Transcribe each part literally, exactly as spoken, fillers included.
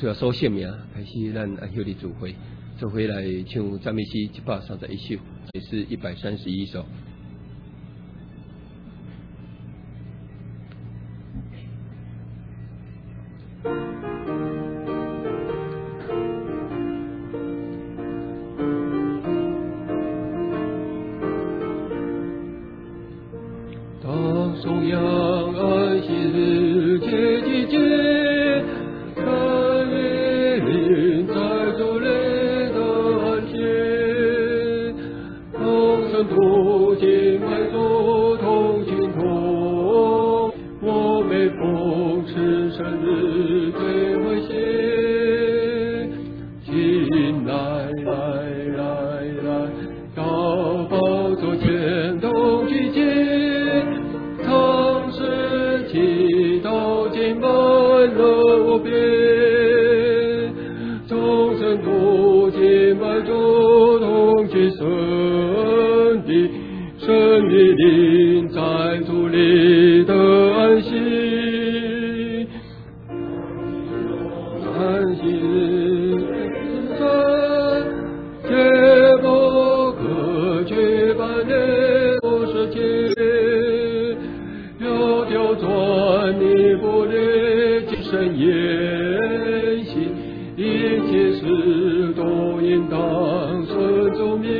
主要所姓名开始，咱安休的组会，组会来唱赞美诗一百三十一首，也是一百三十一首。当颂扬安息日节季节。不敬拜主同心同，我每逢吃生日最欢喜。请来来来来，到宝座前同聚集，尝试祈祷敬拜乐别，众生不敬拜主同居生。神与灵在主里的安息，安息在皆不可缺半年不是节，要调转你不列精神言行，一切事都应当顺从命。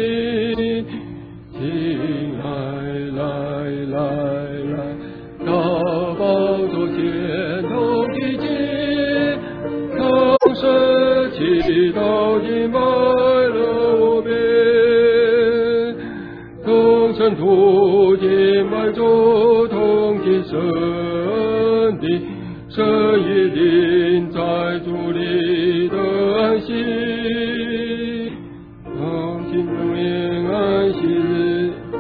请来来来来，到宝座前同聚集，同时祈祷敬拜乐别，同声读敬拜主同敬神的，神与灵在主里的安息，同敬永远安息日。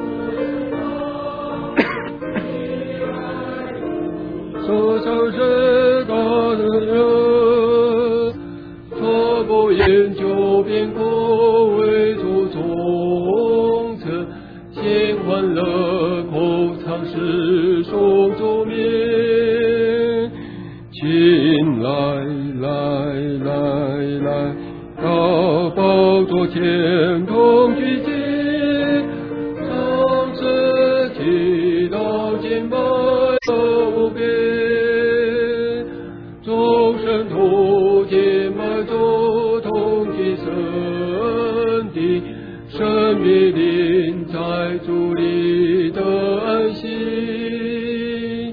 所受是大的人，错不研究并不为主忠诚，心欢乐口常是颂主名，请来来来来，到宝座前同聚集，从此祈祷敬拜无边。众生途敬拜主同居神的，神与灵在主里的安息。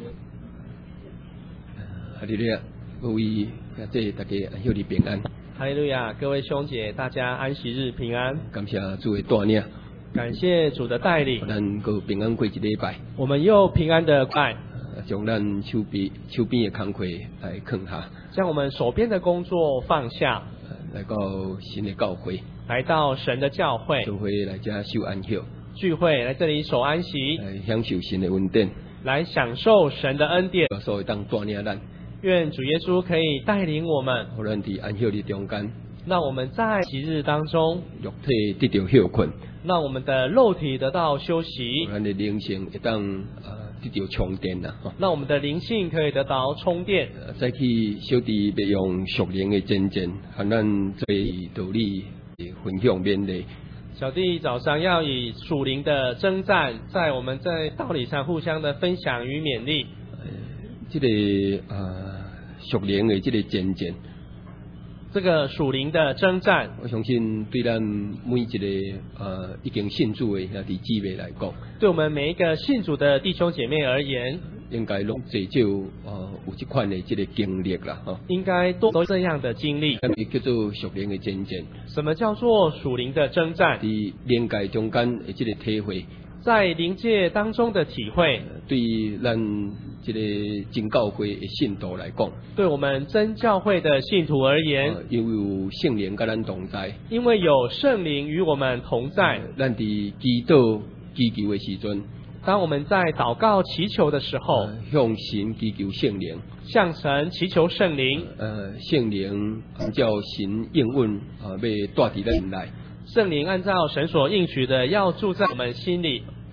哈利路亚，各位感谢大家安息日平安。 哈利路亚，各位兄姐，大家安息日平安。 感谢主的带领， 感谢主的带领， 咱够平安过一礼拜。 我们又平安的拜。 将咱手边手边的工课来放下， 将我们手边的工作放下， 来到新的教会， 来到神的教会， 聚会来这受安息， 聚会来这里守安息， 来享受神的恩典， 来享受神的恩典。 所以当带领咱， 愿主耶稣可以带领我们， 让咱在安息日中间， 让我们在吉日当中， 肉体得到休困， 让我们的肉体得到休息， 咱的灵性会当呃。得到充电啦， 让我们的灵性可以得到充电。 再去小弟要用属灵的真正，和咱做道理分享勉励。 小弟早上要以属灵的征战，在我们在道理上互相的分享与勉励。 呃，这个呃属灵的这个真正。 这个属灵的征战， 我相信对咱每一个呃已经信主的兄弟姊妹来讲， 对我们每一个信主的弟兄姐妹而言， 应该拢至少呃有这款的这个经历啦，哈， 应该都都这样的经历。 咁叫做属灵的真正。 什么叫做属灵的征战？ 在灵界中间的这个体会， 在灵界当中的体会， 对咱这个真教会的信徒来讲， 对我们真教会的信徒而言， 呃、因为有圣灵跟咱同在， 因为有圣灵与我们同在， 咱伫祈祷祈求的时阵， 当我们在祷告祈求的时候， 呃、向神祈求圣灵， 向神祈求圣灵， 呃，圣灵按照神应允啊，要带伫咱内。 圣灵按照神所应许的，要住在我们心里。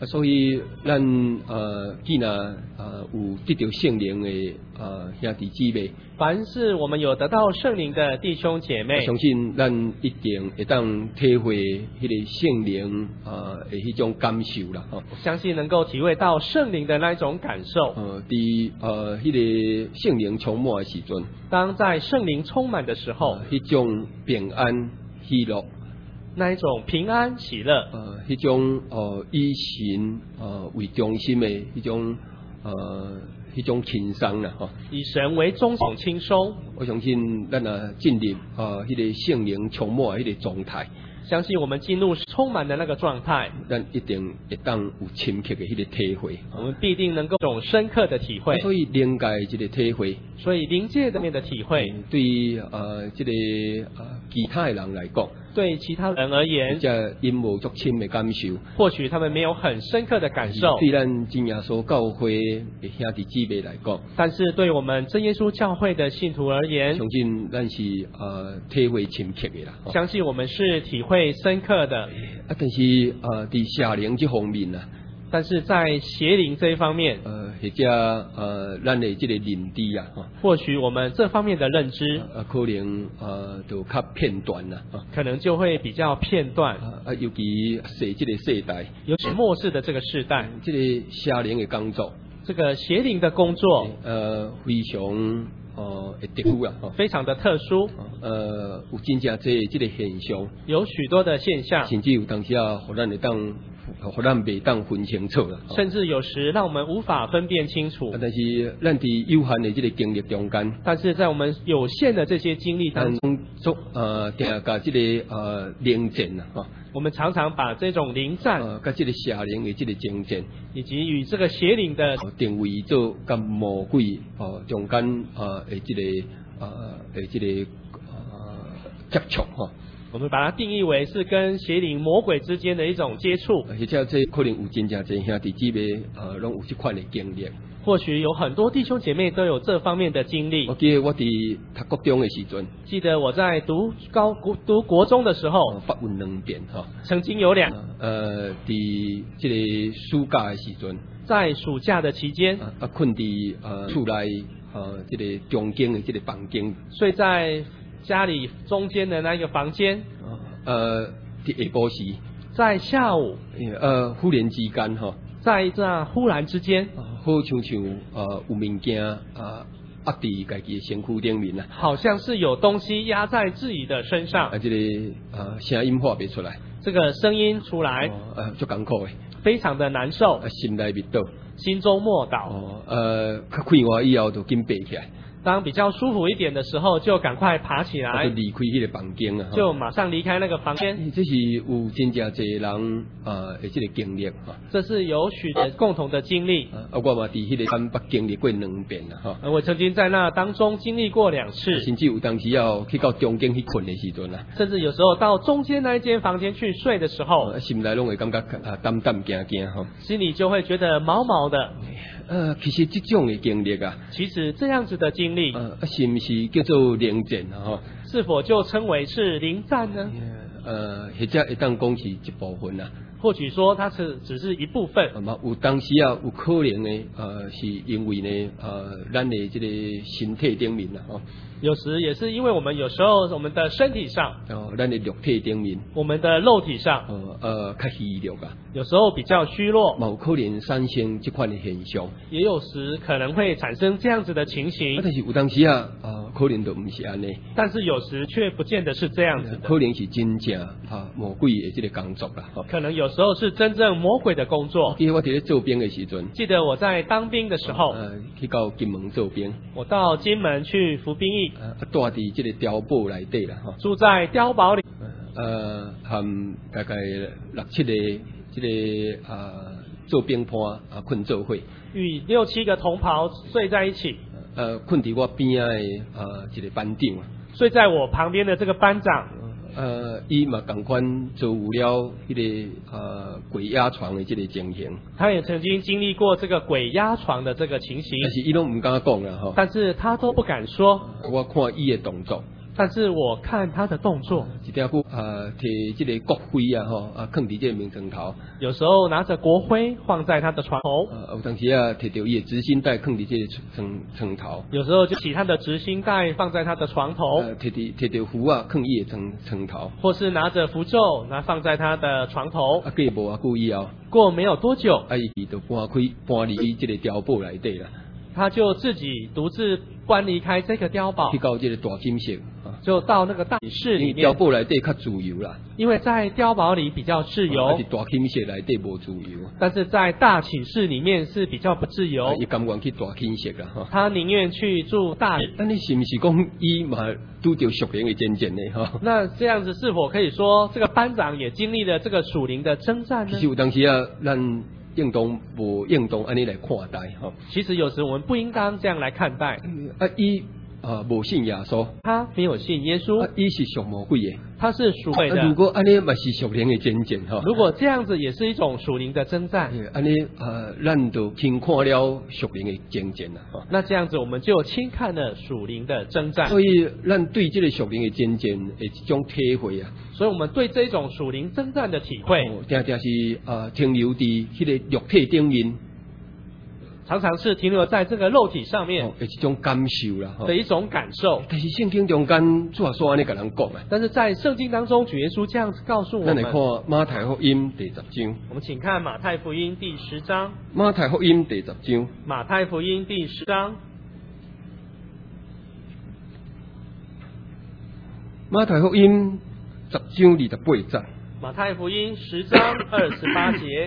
啊，所以咱呃，既然呃有得到圣灵的呃兄弟姊妹， 凡是我们有得到圣灵的弟兄姐妹， 我相信咱一定会当体会迄个圣灵呃的迄种感受啦，吼、哦。 相信能够体会到圣灵的那一种感受。 呃，伫呃迄、那个圣灵充满的时阵， 当在圣灵充满的时候， 迄、呃、种平安喜乐。 那一种平安喜乐， 呃，迄种呃以神呃为中心的迄种呃迄种轻松啦，吼、哦。 以神为中心轻松。 我相信咱啊进入呃迄、那个圣灵充满的迄个状态， 相信我们进入充满的那个状态， 咱一定会当有深刻的迄个体会， 我们必定能够有深刻的体会。 所以灵界这个体会， 所以灵界的面的体会， 对于呃这个呃其他的人来讲。 对其他人而言， 这因无足深的感受， 或许他们没有很深刻的感受。 对咱真耶稣教会的兄弟姊妹来讲， 但是对我们真耶稣教会的信徒而言， 相信咱是呃体会深刻的啦。 相信我们是体会深刻的。 啊，但是呃，在邪灵这方面啊。 但是在邪灵这一方面， 呃，或者呃，咱的这个认知啊， 或许我们这方面的认知， 呃，可能呃，就较片段啦， 可能就会比较片段。 啊，尤其是这个世代， 尤其末世的这个世代， 这个邪灵的工作， 这个邪灵的工作， 呃，非常呃，特殊啊， 非常的特殊， 呃，有真正这这个现象， 有许多的现象， 甚至有当时啊，互咱会当。互咱袂当分清楚啦， 甚至有时让我们无法分辨清楚。 啊、但是咱伫有限的这个经历中间， 但是在我们有限的这些经历当中， 做呃，定甲这个呃灵战啊，哈， 我们常常把这种灵战， 呃，甲这个邪灵的这个征战， 以及与这个邪灵的定位做甲魔鬼哦中间呃的这个呃的这个呃接触哈。 我们把它定义为是跟邪灵魔鬼之间的一种接触， 而且这可能有真正侪兄弟姊妹呃，拢有这款的经历。 或许有很多弟兄姐妹都有这方面的经历。 我记得我伫读国中的时阵， 记得我在读高读国中的时候， 发问两遍哈， 曾经有两呃，伫这个暑假的时阵， 在暑假的期间， 啊，困伫呃厝内呃这个中间的这个房间， 睡在家里中间的那个房间， 呃，下晡时， 在下午， 呃，忽然之间哈， 在这忽然之间， 好像像呃有物件啊压伫家己的身躯顶面啊， 好像是有东西压在自己的身上， 啊，这个呃声音发不出来， 这个声音出来， 呃，足艰苦的， 非常的难受， 啊，心内密倒， 心中默祷， 哦，呃，较快活以后就紧爬起来。 当比较舒服一点的时候，就赶快爬起来， 就离开那个房间啊， 就马上离开那个房间。 这是有真正侪人呃的这个经历哈， 这是有许多共同的经历。 啊，我嘛伫迄个台北经历过两遍啦哈。 我曾经在那当中经历过两次， 甚至有当时要去到中间去困的时阵啦， 甚至有时候到中间那一间房间去睡的时候， 啊、心内拢会感觉啊胆胆惊惊哈， 心里就会觉得毛毛的。 呃，其实这种的经历啊， 其实这样子的经历， 呃，是不是叫做灵战啊？哈， 是否就称为是灵战呢？ 呃，或者会当讲是一部分啊。 或许说它是只是一部分。 嘛、有当时啊，有可能呢，呃，是因为呢，呃，咱的这个身体顶面啊，吼。 有时也是因为我们有时候我们的身体上， 哦，咱的肉体顶面， 我们的肉体上， 呃呃，较虚弱啊， 有时候比较虚弱， 嘛有可能产生这款的现象， 也有时可能会产生这样子的情形。 啊、但是有当时啊，啊、呃，可能都不是安尼， 但是有时却不见得是这样子的， 可能是真正啊魔鬼的这个工作啦， 可能有时候是真正魔鬼的工作。 记得我伫咧做兵的时阵， 记得我在当兵的时候， 呃，去到金门做兵， 我到金门去服兵役， 呃，住伫这个碉堡内底啦，哈， 住在碉堡里， 呃，含大概六七个这个啊、呃、做兵伴啊困做伙， 与六七个同袍睡在一起， 呃，困伫我边仔的呃一个班长， 睡在我旁边的这个班长。 呃，伊嘛共款做有了迄、那个呃鬼压床的这个情形， 他也曾经经历过这个鬼压床的这个情形， 但是伊拢唔敢讲啦吼。 但是他都不敢说。 我看伊的动作， 但是我看他的动作， 一条股啊，摕这个国徽啊，吼啊，放伫这个名床头。 有时候拿着国徽放在他的床头， 啊，有当时啊，摕着伊的执行带放伫这个床床头。 有时候就起他的执行带放在他的床头， 呃，摕着摕着符啊，放伊的床床头。 或是拿着符咒，拿放在他的床头。 啊，过无啊久以后， 过没有多久， 啊，伊就搬开搬离伊这个碉堡内底啦。 他就自己独自搬离开这个碉堡， 去到这个大金色， 就到那个大室里面。 碉堡内底较自由啦， 因为在碉堡里比较自由， 啊，是大金色内底无自由。 但是在大寝室里面是比较不自由。 伊甘愿去大金色啦，哈。 他宁愿去住大。 那你是不是讲伊嘛拄着属灵的征战呢？哈。 那这样子是否可以说这个班长也经历了这个属灵的征战呢？ 其实有当时啊，咱应当无应当安尼来看待哈。 其实有时我们不应当这样来看待。 啊，伊啊无信耶稣， 他没有信耶稣， 啊，伊是属魔鬼的， 他是属鬼的。 啊，如果安尼嘛是属灵的征战哈。 如果这样子也是一种属灵的征战， 安尼啊，咱就轻看了属灵的征战啦哈。 那这样子我们就轻看了属灵的征战。 所以咱对这个属灵的征战的一种体会啊。 所以我们对这种属灵征战的体会， 哦，定定是啊停留伫迄个肉体顶面， 常常是停留在这个肉体上面， 哦，一种感受啦， 的一种感受。 但是圣经中间主要说安尼甲人讲啊。 但是在圣经当中，主耶稣这样子告诉我们。 咱来看马太福音第十章。 我们请看马太福音第十章。 马太福音第十章。 马太福音第十章。 马太福音十章二十八节。 马太福音十章二十八节。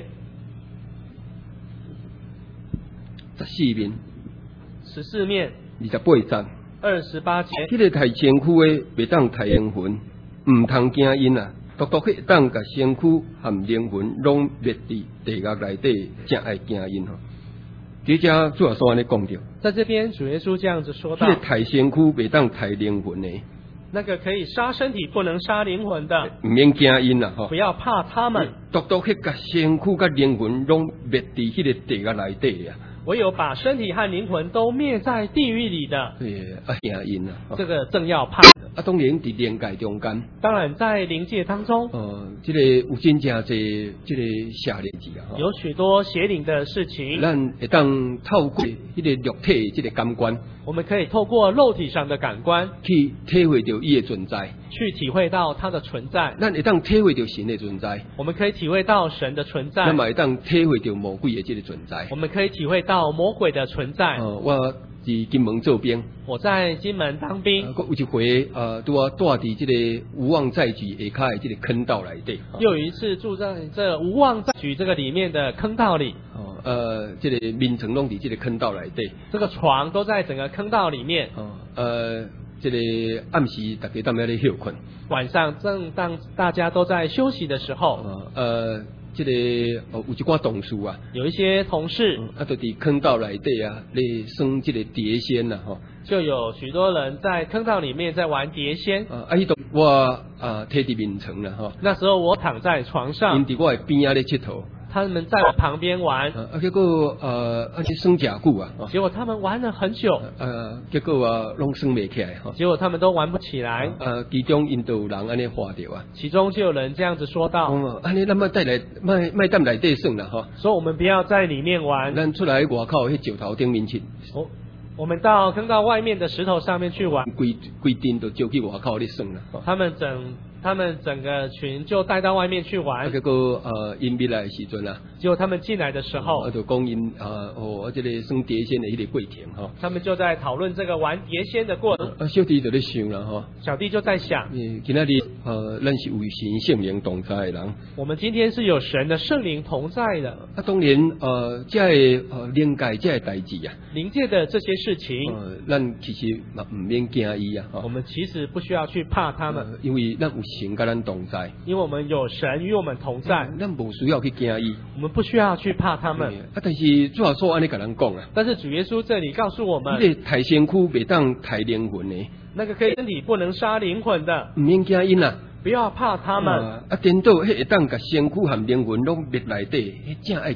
十四面。 十四面。 二十八节。 二十八节。 迄个抬身躯的，袂当抬灵魂，唔通惊因啊！独独迄当甲身躯含灵魂拢灭伫地狱内底，才爱惊因吼。这只主要说安尼讲着。 在这边，主耶稣这样子说道： 迄个抬身躯袂当抬灵魂的。 那个可以杀身体不能杀灵魂的， 唔免惊因啦吼！ 不要怕他们。 独独迄个身躯甲灵魂拢灭伫迄个地狱内底啊！ 唯有把身体和灵魂都灭在地狱里的， 对，啊惊因啊！ 这个正要怕。 啊，当然伫灵界中间， 当然在灵界当中， 呃，这个有真正侪这个邪灵字啊， 有许多邪灵的事情， 咱会当透过迄个肉体这个感官， 我们可以透过肉体上的感官去体会到伊的存在， 去体会到它的存在。 咱会当体会到神的存在， 我们可以体会到神的存在。 咱嘛会当体会到魔鬼的这个存在， 我们可以体会到魔鬼的存在。 呃，我伫金门做兵， 我在金门当兵， 呃、有一回呃，拄啊住伫这个无望载具下骹的这个坑道内底， 又有一次住在这无望载具这个里面的坑道里， 哦，呃，这个眠床拢伫这个坑道内底， 这个床都在整个坑道里面， 哦，呃，这个暗时大家踮咧咧休困， 晚上正当大家都在休息的时候， 呃，呃这个哦有一寡同事啊， 有一些同事， 嗯、啊，就伫坑道内底啊，咧耍这个碟仙呐，吼， 就有许多人在坑道里面在玩碟仙。 啊，啊，迄度我啊摕伫面床啦，吼。 那时候我躺在床上， 因伫我的边仔咧佚佗。 他们在我旁边玩， 啊，结果呃，而且耍真久啊， 结果他们玩了很久， 呃，结果啊，拢耍袂起来哈。 结果他们都玩不起来。 呃，其中因都有人安尼话着啊。 其中就有人这样子说道：， 哦，安尼咱莫带来，莫莫踮内底耍啦哈。 说我们不要在里面玩， 咱出来外口迄石头顶面去。 哦，我们到坑道外面的石头上面去玩。 规规定都招去外口咧耍啦。 他们整。他们整个群就带到外面去玩， 啊、结果呃，因入来的时阵啊， 结果他们进来的时候， 啊，就讲因啊，哦，这个耍碟仙的迄个过程哈， 他们就在讨论这个玩碟仙的过程。 啊，小弟就咧想啦哈， 小弟就在想， 嗯，今仔日呃，咱是有神圣灵同在的人， 我们今天是有神的圣灵同在的。 啊，当然呃，这个呃灵界这个代志啊， 灵界的这些事情， 呃，咱其实嘛唔免惊伊啊， 我们其实不需要去怕他们， 呃、因为咱有神甲咱同在， 因为我们有神与我们同在， 咱无需要去惊伊， 我们不需要去怕他们。 啊，但是主要说安尼甲人讲啊， 但是主耶稣这里告诉我们， 那个抬身躯袂当抬灵魂的， 那个可以身体不能杀灵魂的， 唔免惊因啊。 不要怕他们。 啊，颠倒迄会当甲身躯含灵魂拢灭内底，迄正爱惊吼。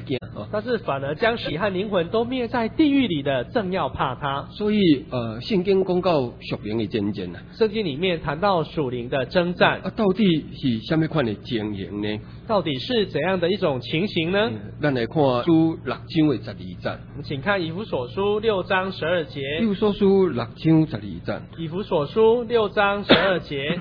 但是反而将体和灵魂都灭在地狱里的，正要怕他。 所以呃，圣经讲到属灵的征战啊， 圣经里面谈到属灵的征战， 啊，到底是什么款的情形呢？ 到底是怎样的一种情形呢？ 嗯、咱来看书六章的十二节。 请看以弗所书六章十二节。 以弗所书六章十二节。 以弗所书六章十二节。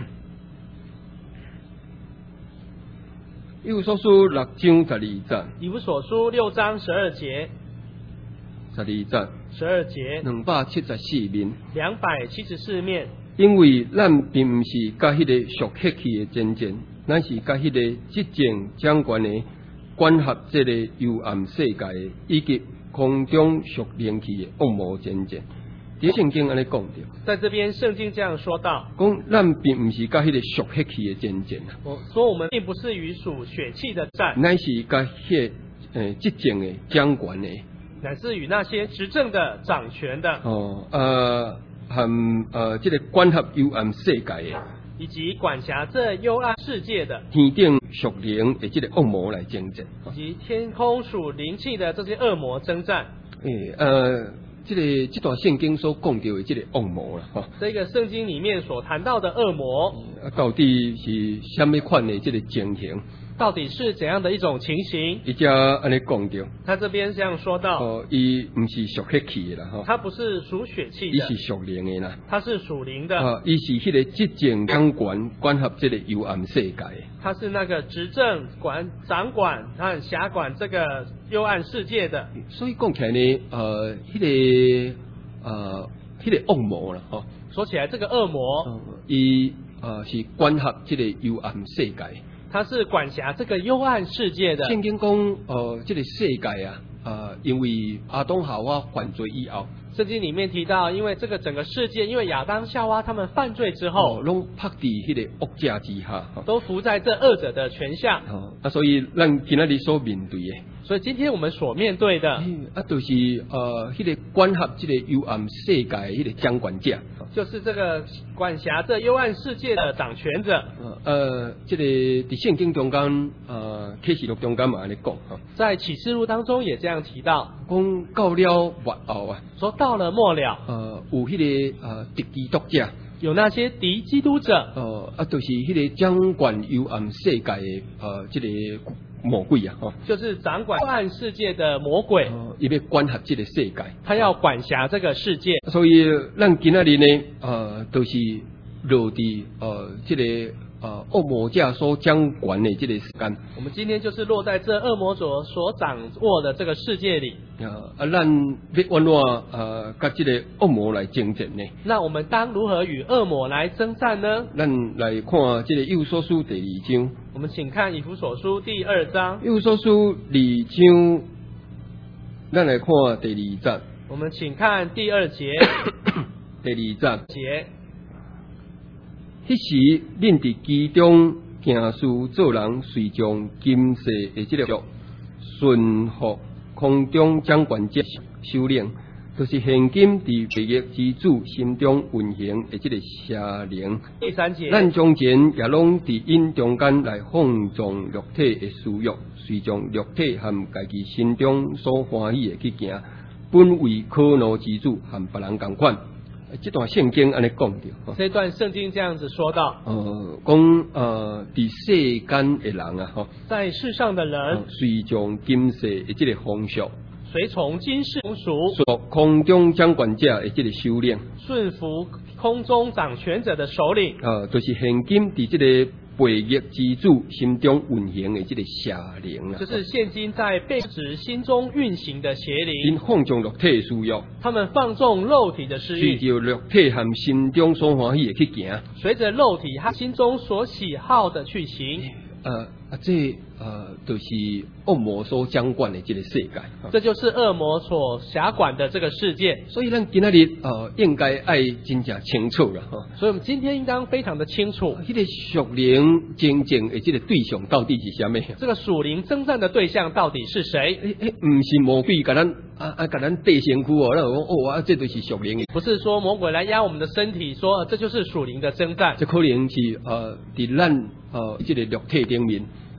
以弗所书六章十二节。 以弗所书六章十二节。 十二节。 十二节。 两百七十四面。 两百七十四面。 因为咱并不是甲迄个属血气的征战，咱是甲迄个执政掌权的管辖这个幽暗世界的，以及空中属灵气的恶魔征战。伫圣经安尼讲着， 在这边圣经这样说道， 讲咱并不是甲迄个属血气的征战啊， 我说我们并不是与属血气的战， 乃是甲迄诶执政的掌权的， 乃是与那些执政的掌权的哦呃和呃这个管辖幽暗世界的， 以及管辖这幽暗世界的天顶属灵的这个恶魔来征战， 以及天空属灵气的这些恶魔征战。 诶呃。这个这段圣经所讲到的这个恶魔啦，哈， 这个圣经里面所谈到的恶魔， 啊，到底是什么款的这个情形？ 到底是怎样的一种情形？ 伊只安尼讲到， 他这边这样说到， 哦，伊唔是属血气的啦，哈， 他不是属血气的， 伊是属灵的啦， 他是属灵的， 啊，伊是迄个执政掌管管辖这个幽暗世界的， 他是那个执政管掌管和辖管这个幽暗世界的。 所以讲起来呢，呃，迄、那个呃，迄、那个恶魔啦，吼， 说起来这个恶魔， 伊、呃、呃是管辖这个幽暗世界。 他是管辖这个幽暗世界的。 圣经讲，呃，这个世界啊，呃，因为亚当夏娃犯罪以后， 圣经里面提到，因为这个整个世界，因为亚当夏娃他们犯罪之后， 拢拍伫迄个恶者之下， 都服在这恶者的权下。 哦，啊，所以咱今仔日所面对的， 所以今天我们所面对的， 啊，就是呃，迄、那个管辖这个幽暗世界的迄个掌管者， 就是这个管辖这幽暗世界的掌权者。 呃，这个伫圣经中间，呃，启示录中间嘛安尼讲， 在启示录当中也这样提到， 讲到了末后啊， 说到了末了， 呃，有迄、那个呃敌基督者， 有那些敌基督者， 呃，啊，就是迄个掌管幽暗世界的呃，这个魔鬼啊，吼， 就是掌管幽暗世界的魔鬼， 呃，伊要管辖这个世界， 他要管辖这个世界。 所以咱今仔日呢，呃，都、就是落伫呃，这个。呃，恶魔者所掌管的这个时间， 我们今天就是落在这恶魔所所掌握的这个世界里。 啊，啊，咱要安怎呃，甲这个恶魔来征战呢？ 那我们当如何与恶魔来征战呢？ 咱来看这个以弗所书第二章。 我们请看以弗所书第二章。 以弗所书二章，咱来看第二节。 我们请看第二节。 第二节。 节。 迄时，恁伫其中行事做人，随从今世的这个顺服空中掌管者首领，就是现今伫地狱之主心中运行的这个邪灵。 第三节， 咱从前也拢伫因中间来放纵肉体的私欲，随从肉体和家己心中所欢喜的去行，本为可怒之主，和别人共款。这段圣经安尼讲着， 这段圣经这样子说到， 呃，讲呃，伫世间的人啊，吼， 在世上的人， 随从今世的这个风俗， 随从今世风俗， 属空中掌管者的这个首领， 顺服空中掌权者的首领， 呃，就是现今伫这个背逆之主心中运行的这个邪灵啊， 就是现今在背职心中运行的邪灵， 因放纵肉体的私欲， 他们放纵肉体的私欲， 随着肉体和心中所欢喜的去行， 随着肉体和心中所喜好的去行。 呃啊，这呃，就是恶魔所掌管的这个世界， 这就是恶魔所辖管的这个世界。 所以咱今仔日呃，应该爱真正清楚啦，哈。 所以我们今天应当非常的清楚， 迄个属灵真正的这个对象到底是什么？ 这个属灵征战的对象到底是谁？ 诶诶，唔是魔鬼甲咱啊啊，甲咱地身躯哦，咱讲哦啊，这就是属灵的。 不是说魔鬼来压我们的身体，说这就是属灵的征战。 这可能是呃，伫咱呃这个肉体顶面。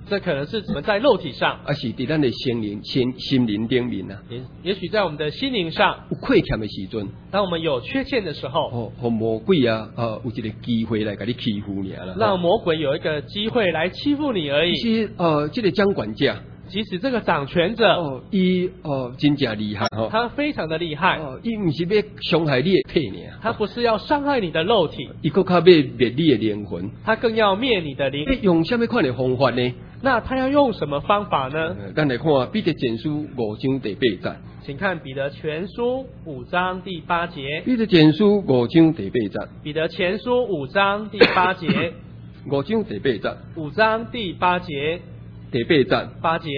这可能是我们在肉体上， 啊是伫咱的心灵心心灵顶面啊， 也也许在我们的心灵上有亏欠的时阵， 当我们有缺陷的时候， 哦，和魔鬼啊，呃，有一个机会来给你欺负你啦， 让魔鬼有一个机会来欺负你而已。 其实呃，这个掌管者。 即使这个掌权者， 哦，伊哦真正厉害哈， 他非常的厉害， 哦，伊唔是要伤害你的体呢， 他不是要伤害你的肉体， 伊更加要灭你的灵魂， 他更要灭你的灵。 用什么款的方法呢？ 那他要用什么方法呢？ 呃、咱来看彼得前书五章第八节， 请看彼得全书五章第八节。 彼得前书五章第八节。 彼得前书五章第八节。 五章第八节。 五章第八节。 第八节。 八节。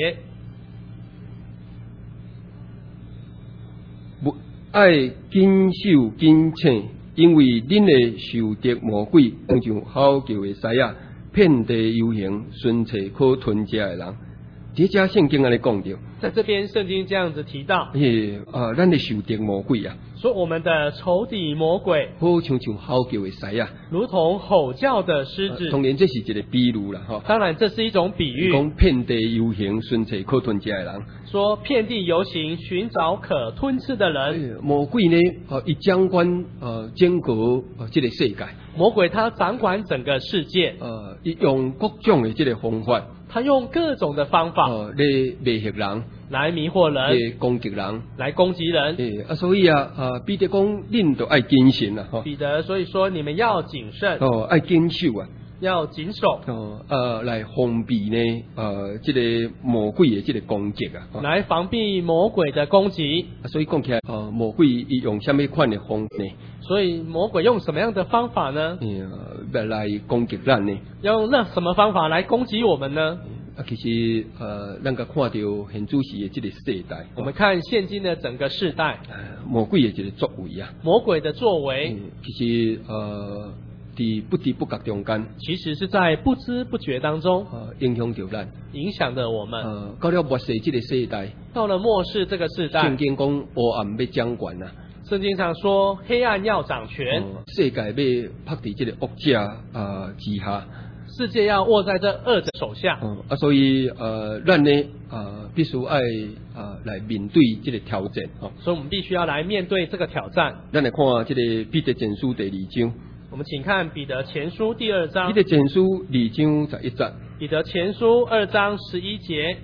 不爱谨守谨请，因为恁会受敌魔鬼，好像吼叫的狮仔，遍地游行，寻找可吞食的人。这家圣经安尼讲着， 在这边圣经这样子提到， 诶，啊，咱的受敌魔鬼啊， 说我们的仇敌魔鬼， 好像像吼叫的狮仔， 如同吼叫的狮子。 当然这是一个比喻啦，吼。 当然这是一种比喻。 讲遍地游行，寻找可吞食的人。 说遍地游行，寻找可吞吃的人。 魔鬼呢，呃，伊掌管呃整个呃这个世界。 魔鬼他掌管整个世界。 呃，伊用各种的这个方法。 他用各种的方法， 呃，来迷惑人， 来迷惑人， 来攻击人， 来攻击人。 诶，啊，所以啊，啊，彼得讲，恁都爱谨慎啦，吼。 彼得所以说，你们要谨慎， 哦，爱谨守啊， 要谨守， 哦，呃，来防避呢，呃，这个魔鬼的这个攻击啊， 来防避魔鬼的攻击。 啊，所以讲起来，呃，魔鬼伊用什么款的方法呢？ 所以魔鬼用什么样的方法呢？ 呃，来攻击咱呢？ 要用那什么方法来攻击我们呢？ 啊，其实呃，咱个看到现主时的这个世代， 我们看现今的整个世代， 呃、魔鬼的这个作为啊， 魔鬼的作为， 嗯、其实呃，在不知不觉中间， 其实是在不知不觉当中， 呃，影响着咱， 影响着我们。 呃，到了末世这个世代， 到了末世这个世代， 圣经讲黑暗要掌管啊。 圣经上说，黑暗要掌权， 呃、世界要拍在这个恶者啊之下， 世界要握在这恶者手下。 嗯、啊，所以呃，咱呢呃，必须爱啊来面对这个挑战哦。 所以我们必须要来面对这个挑战。 咱来看这个彼得前书第二章。 我们请看彼得前书第二章。 彼得前书二章十一节。 彼得前书二章十一节。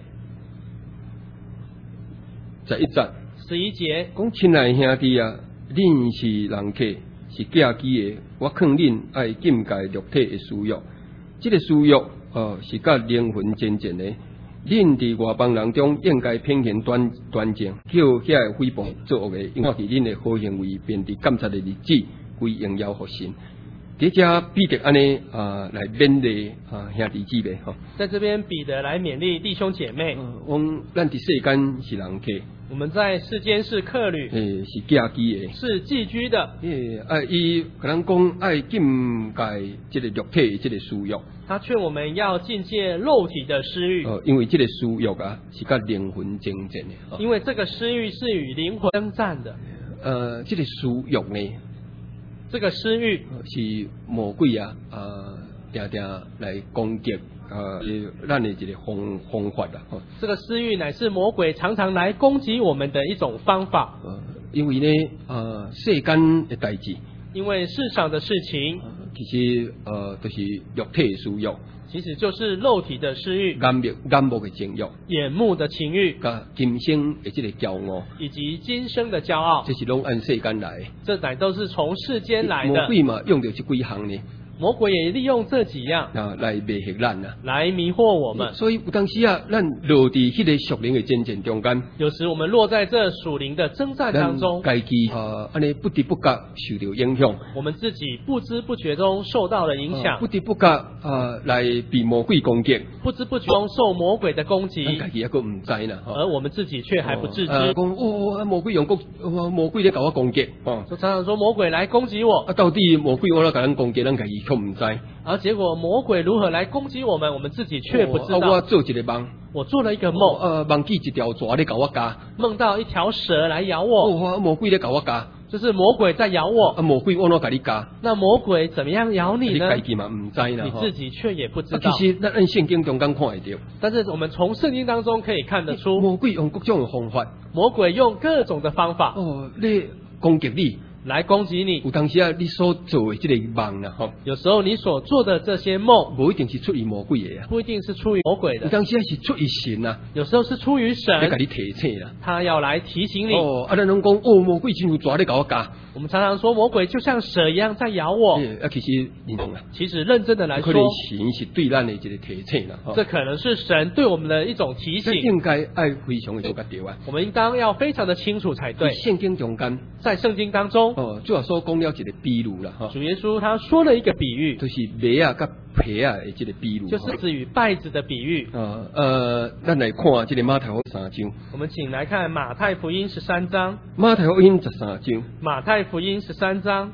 十一节。 十一节。 讲亲爱兄弟啊，恁是人客，是寄居的，我劝恁爱禁戒肉体的私欲。这个私欲，呃，是甲灵魂真正的。恁伫外邦人中应该偏行端端正，叫遐个诽谤作恶的，因看其恁的好行为，便伫监察的日子归荣耀互神。伫遮彼得安尼啊来勉励啊兄弟姊妹吼。 在这边彼得来勉励弟兄姐妹。 呃，我咱伫世间是人客。 我们在世间是客旅， 诶，是寄居的， 是寄居的。 诶，啊，伊可能讲爱禁戒这个肉体这个私欲。 他劝我们要禁戒肉体的私欲。 呃，因为这个私欲啊，是甲灵魂争战的。 因为这个私欲是与灵魂征战的。 呃，这个私欲呢， 这个私欲是魔鬼啊，呃，定定来攻击。呃，咱的一个方方法啦，吼。 这个私欲乃是魔鬼常常来攻击我们的一种方法。 呃，因为呢，呃，世间的代志， 因为世上的事情， 呃、其实呃，就是肉体的私欲， 其实就是肉体的私欲、 眼目眼目的情欲、 眼目的情欲， 甲今生的这个骄傲， 以及今生的骄傲， 这是拢按世间来的， 这乃都是从世间来的。 魔鬼嘛，用着这几项呢。 魔鬼也利用这几样啊来迷惑咱啊， 来迷惑我们。 所以有当时啊，咱落伫迄个属灵的征战中间， 有时我们落在这属灵的征战当中， 家己啊，安尼不知不觉受到影响， 我们自己不知不觉中受到了影响， 不知不觉啊来被魔鬼攻击， 不知不觉中受魔鬼的攻击， 家己还个唔知呢， 而我们自己却还不自知。 讲哦，魔鬼用攻，魔鬼咧搞我攻击，哦， 就常常说魔鬼来攻击我， 啊，到底魔鬼我咧甲咱攻击，咱家己却唔知。 而结果魔鬼如何来攻击我们，我们自己却不知道。 哦啊、我做一个梦， 我做了一个梦， 呃，梦见一条蛇咧搞我咬， 梦到一条蛇来咬我。 哦，魔鬼咧搞我咬， 就是魔鬼在咬我。 啊，魔鬼我哪甲你加？ 那魔鬼怎么样咬你呢？ 你自己嘛唔知啦， 你自己却也不知啊， 道。 其实咱按圣经中间看会到， 但是我们从圣经当中可以看得出， 魔鬼用各种的方法， 魔鬼用各种的方法哦，你攻击你。 来攻击你。 有当时啊，你所做的这个梦啦，吼， 有时候你所做的这些梦， 无一定是出于魔鬼的啊， 不一定是出于魔鬼有的， 当时啊是出于神啊， 有时候是出于要甲神， 你提醒啦。 他要来提醒你。 哦，啊，咱拢讲哦，魔鬼真有抓咧搞我加， 我们常常说魔鬼就像蛇一样在咬我， 欸啊，其实你懂啦， 其实认真的来可能说， 神是对咱的一个提醒啦，吼， 这可能是神对我们的一种提醒。 这应该爱非常的做甲对啊。 我们应当要非常的清楚才对。 圣经中间， 在圣经当中， 哦，主要所讲了一个比喻啦，哈， 主耶稣他说了一个比喻， 就是麦啊甲皮啊的这个比喻， 就是子与稗子的比喻。 呃呃，咱来看这个马太福音三章， 我们请来看马太福音十三章。 马太福音十三章， 马太福音十三章，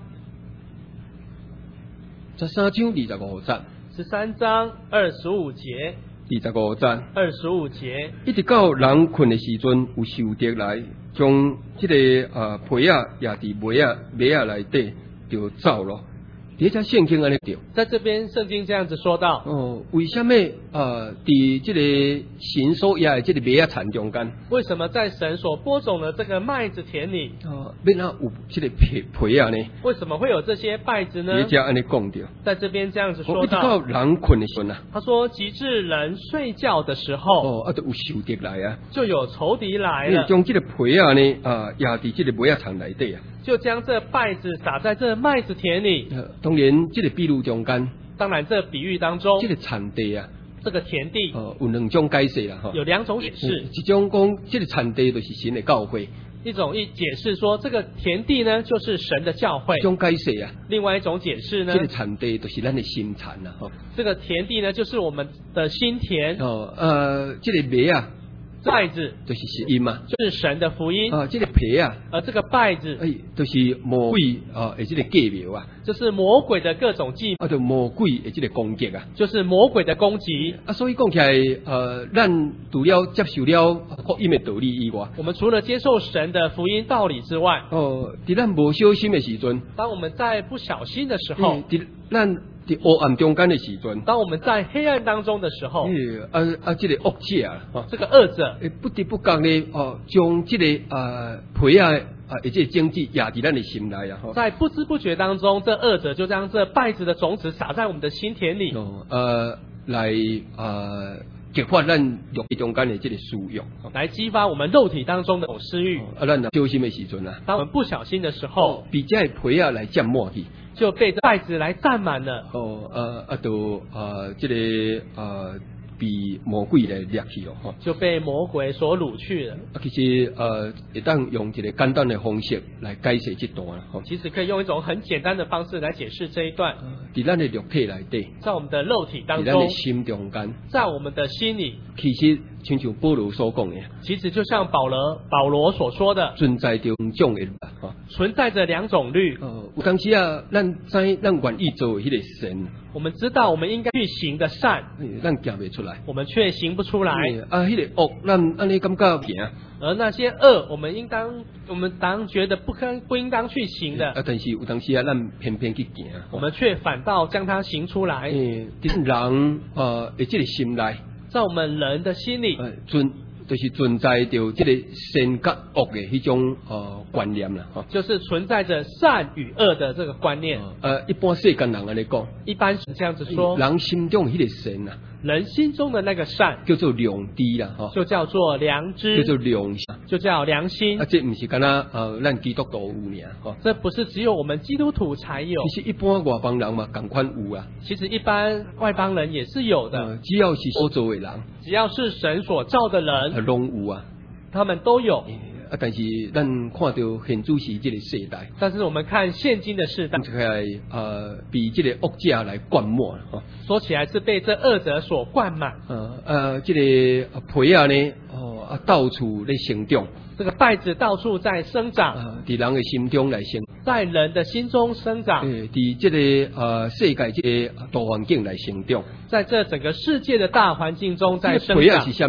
十三章二十五节， 十三章二十五节， 二十五节， 二十五节， 一直到人困的时阵，有仇敌来将这个呃皮啊也伫麦啊麦啊内底就走咯。第一只圣经安尼对。 在这边圣经这样子说到， 哦，为什么呃，伫这个神所压的这个麦啊田中间， 为什么在神所播种的这个麦子田里， 哦，要哪有这个皮皮啊呢？ 为什么会有这些稗子呢第一？只安尼讲着， 在这边这样子哦，一直说到， 到人困的时阵啊， 他说，及至人睡觉的时候， 哦，啊，就有仇敌来啊， 就有仇敌来因为了， 将这个皮啊呢，啊压伫这个麦啊田内底啊。 就将这稗子撒在这麦子田里。 呃当然，这个比喻中间， 当然，这比喻当中这，个田地啊， 这个田地哦，有两种解释啦，哈。 有两种解释， 一种讲，这个田地就是神的教会， 一种一解释说这个田地呢就是神的教会一，种解释啊， 另外一种解释呢这，个田地就是咱的心田啦，哈。 这个田地呢就是我们的心田， 哦，呃，这个麦啊， 稗子就是福音嘛。 就是神的福音， 啊，这个皮啊， 而这个稗子哎，就是魔鬼啊，的这个计谋啊， 就是魔鬼的各种计， 啊，就魔鬼的这个攻击啊。 就是魔鬼的攻击。 啊，所以讲起来，呃，咱除了接受了福音的道理以外， 我们除了接受神的福音道理之外， 哦，伫咱无小心的时阵， 当我们在不小心的时候嗯，伫咱伫黑暗中间的时阵， 当我们在黑暗当中的时候， 哎啊啊，这个恶者啊，哦这个恶者会不得不觉呢，哦，将这个呃皮啊啊，而且种子压伫咱的心内啊，吼。 在不知不觉当中，这恶者就将这稗子的种子撒在我们的心田里， 哦，呃，来呃激发咱肉体中间的这个私欲。哦来激发我们肉体当中的私欲。 啊，咱若小心的时阵啊， 当我们不小心的时候， 比这皮啊来占满去。 就被这稗子来占满了， 哦，呃，啊，就呃，这个呃，被魔鬼来掠去哦，吼。 就被魔鬼所掳去了。 啊，其实呃，会当用一个简单的方式来解释这段啦，吼。 其实可以用一种很简单的方式来解释这一段， 伫咱的肉体内底， 在我们的肉体当中伫咱的，心中间， 在我们的心里， 其实亲像保罗所讲的， 其实就像保罗保罗所说的， 存在着两种的律啊，吼。 存在着两种律。 呃，有当时啊，咱知咱愿意做迄个神， 我们知道我们应该去行的善， 哎咱行袂出来。 我们却行不出来； 哎啊，迄个恶，咱安尼感觉行， 而那些恶，我们应当我们当觉得不可不应当去行的， 啊，但是有当时啊，咱偏偏去行。 我们却反倒将它行出来。 诶，伫人呃的这个心内， 在我们人的心里， 呃存就是存在着这个善甲恶的迄种呃观念啦，吼。 就是存在着善与恶的这个观念。 呃，一般世间人安尼讲， 一般是这样子说， 人心中迄个善啊， 人心中的那个善叫做良知啦，吼， 就叫做良知， 叫做良心。 就叫良心啊，。这毋是干那呃，咱基督徒有尔，吼。 这不是只有我们基督徒才有， 其实一般外邦人嘛，共款有啊。 其实一般外邦人也是有的。 呃，只要是所做的人， 只要是神所造的呃， 人， 拢有啊。 他们都有。 啊，但是咱看到现主时这个世代， 但是我们看现今的世代， 起来呃，被这个恶者来灌没了，吼。 说起来是被这恶者所灌满。 呃呃，这个皮啊呢，哦啊，到处咧生长， 这个稗子到处在生长， 啊，伫人的心中来生， 在人的心中生长， 诶，伫这个呃世界这个大环境来生长。 在这整个世界的大环境中在生长这个皮啊是。什么？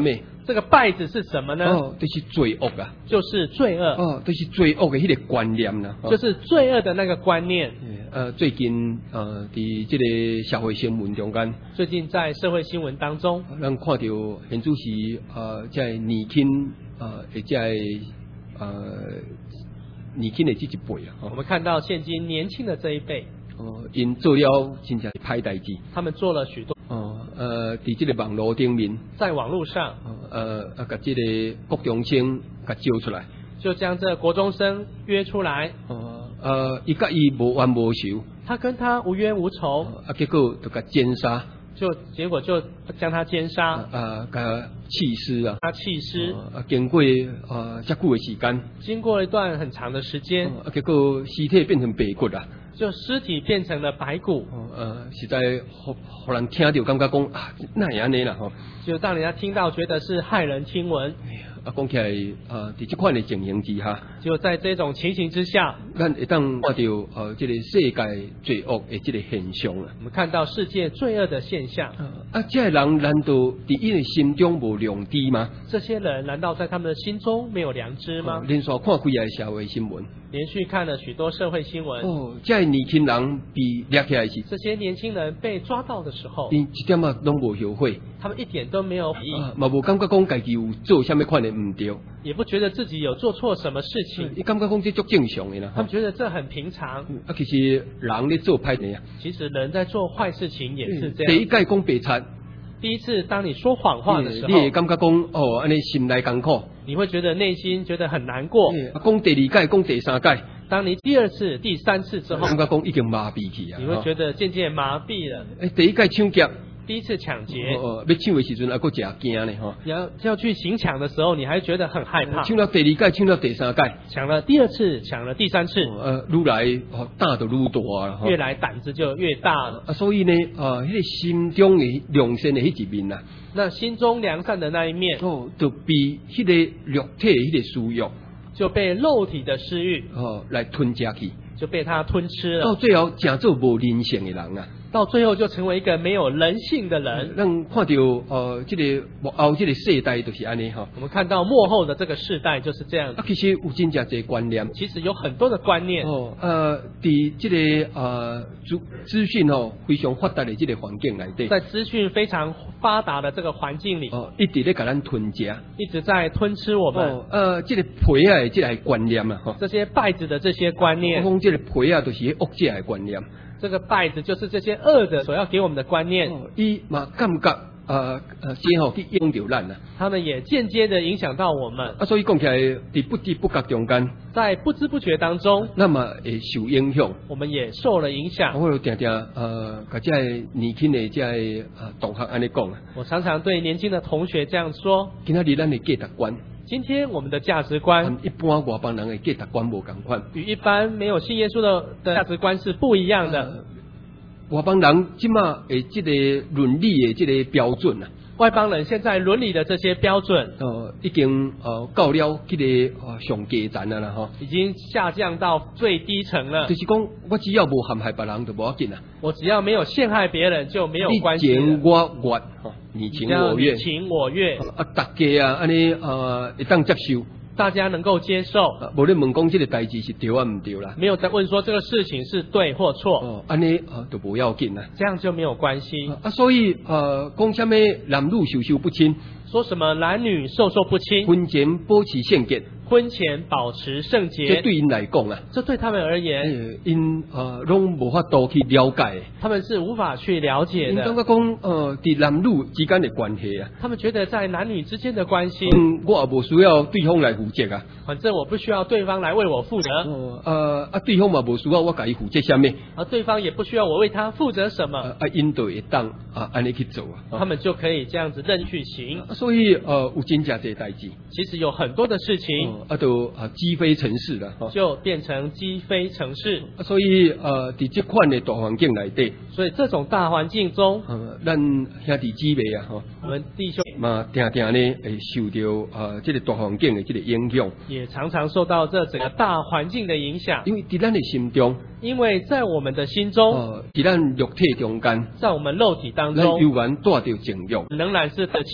这个败子是什么呢？ 哦，就是罪恶啊， 就是罪恶。 哦，就是罪恶的迄个观念啦，哦、 就是罪恶的那个观念。 呃，最近呃，伫这个社会新闻中间， 最近在社会新闻当中， 咱看到现主席呃，在年轻呃，或者呃年轻的这一辈啊， 我们看到现今年轻的这一辈， 哦，因做了真正歹代志， 他们做了许多哦，呃，伫这个网络顶面， 在网络上， 呃，啊，把这个国中生给招出来， 就将这国中生约出来， 哦。呃，伊甲伊无冤无仇， 他跟他无冤无仇， 啊，结果就甲奸杀， 就结果就将他奸杀， 啊，甲弃尸啊， 他弃尸， 啊，经过呃遮久的时间， 经过一段很长的时间， 啊，结果尸体变成白骨啊， 就尸体变成了白骨， 呃，实在互互人听到感觉讲啊，那样呢啦吼， 就让人家听到觉得是骇人听闻。 啊，讲起来，呃，伫这款的情形之下， 就在这种情形之下， 咱会当看到呃，这个世界罪恶的这个现象啦。 我们看到世界罪恶的现象。 啊，这些人难道伫伊的心中无良知吗？ 这些人难道在他们的心中没有良知吗？ 连续看几个社会新闻， 连续看了许多社会新闻。 哦，这些年轻人被抓起来时， 这些年轻人被抓到的时候， 因一点啊拢无后悔， 他们一点都没有悔意， 嘛无感觉讲家己有做什么款的唔对， 也不觉得自己有做错什么事情， 伊感觉讲这足正常的啦。 他们觉得这很平常。 啊，其实人咧做歹事啊， 其实人在做坏事情也是这样。 第一届讲白贼， 第一次当你说谎话的时候， 你会感觉讲哦，安尼心内艰苦， 你会觉得内心觉得很难过。 啊，讲第二届，讲第三届， 当你第二次、第三次之后， 感觉讲已经麻痹去啊， 你会觉得渐渐麻痹了。 诶，第一届抢劫。 第一次抢劫， 哦，要抢的时阵还佫真惊呢吼。 要要去行抢的时候，你还觉得很害怕。 抢到第二届，抢到第三届， 抢了第二次，抢了第三次， 呃，愈来哦胆就愈大了， 越来胆子就越大了。 啊，所以呢，啊，迄个心中的良善的迄一面呐， 那心中良善的那一面， 哦，就被迄个肉体迄个私欲， 就被肉体的私欲， 哦，来吞食去， 就被他吞吃了。 到最后，真做无人性的人啊。 到最后就成为一个没有人性的人。 咱看到呃，这个幕后这个世代就是安尼哈。 我们看到幕后的这个世代就是这样。 啊，其实有真正这观念。 其实有很多的观念。 哦，呃，伫这个呃资资讯哦非常发达的这个环境内底， 在资讯非常发达的这个环境里， 哦，一直咧甲咱吞食， 一直在吞吃我们。 哦，呃，这个皮啊，这个观念啊，哈， 这些败子的这些观念， 我讲这个皮啊，就是恶者的观念。 这个败子就是这些恶的所要给我们的观念。 哦，伊嘛感觉呃呃，先后去影着咱啊。 他们也间接的影响到我们。 啊，所以讲起来，伫不知不觉中间， 在不知不觉当中， 那么会受影响。 我们也受了影响。 我有定定呃，甲这年轻的这呃同学安尼讲啊。 我常常对年轻的同学这样说： 今仔日咱的价值观。 今天我们的价值观， 一般外邦人的价值观无共款， 与一般没有信耶稣的的价值观是不一样的。呃、 外邦人即马诶，这个伦理的这个标准啊， 外邦人现在伦理的这些标准， 呃，已经呃到了这个呃上低层了啦吼， 已经下降到最低层了。 就是讲，我只要无陷害别人就无要紧啊。 我只要没有陷害别人就没有关系。 你情我愿，吼，你情我愿， 你情我愿。 啊，大家啊，安尼呃，会当接受。 大家能够接受， 无咧问讲这个代志是对啊唔对啦， 没有在问说这个事情是对或错， 哦，安尼啊就不要紧啦， 这样就没有关系啊，所以呃，讲什么男女授受不亲， 说什么男女授受不亲， 婚前保持圣洁， 婚前保持圣洁， 这对因来讲啊， 这对他们而言， 因呃拢无法度去了解， 他们是无法去了解的。 因感觉讲呃，伫男女之间的关系啊， 他们觉得在男女之间的关系， 嗯，我也无需要对方来负责啊， 反正我不需要对方来为我负责， 哦，呃啊，对方嘛无需要我甲伊负责什么， 而对方也不需要我为他负责什么， 啊，因就会当啊安尼去做啊， 他们就可以这样子任去行。 啊、所以呃，有真正这代志， 其实有很多的事情， 哦、啊都啊积非成是了， 就变成积非成是。 啊，所以呃，伫这款的大环境内底， 所以这种大环境中， 呃，咱兄弟姊妹啊，吼， 我们弟兄嘛，定定呢会受到呃这个大环境的这个影响， 也常常受到这整个大环境的影响。 因为伫咱的心中， 因为在我们的心中， 呃，伫咱肉体中间， 在我们肉体当咱中， 依然带着情欲， 仍然是的情欲，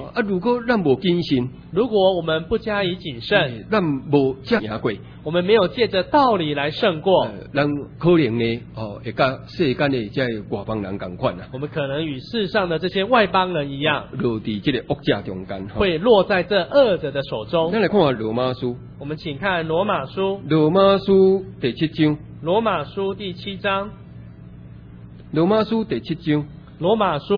哦啊，如果咱无谨慎， 如果我们不加以谨慎， 咱无这赢过， 我们没有借着道理来胜过， 呃咱可能呢，哦，会甲世间的这外邦人共款啊， 我们可能与世上的这些外邦人一样， 落伫这个恶者中间。 会落在这恶者的手中。 咱来看下罗马书， 我们请看罗马书， 罗马书第七章， 罗马书第七章， 罗马书第七章。 罗马书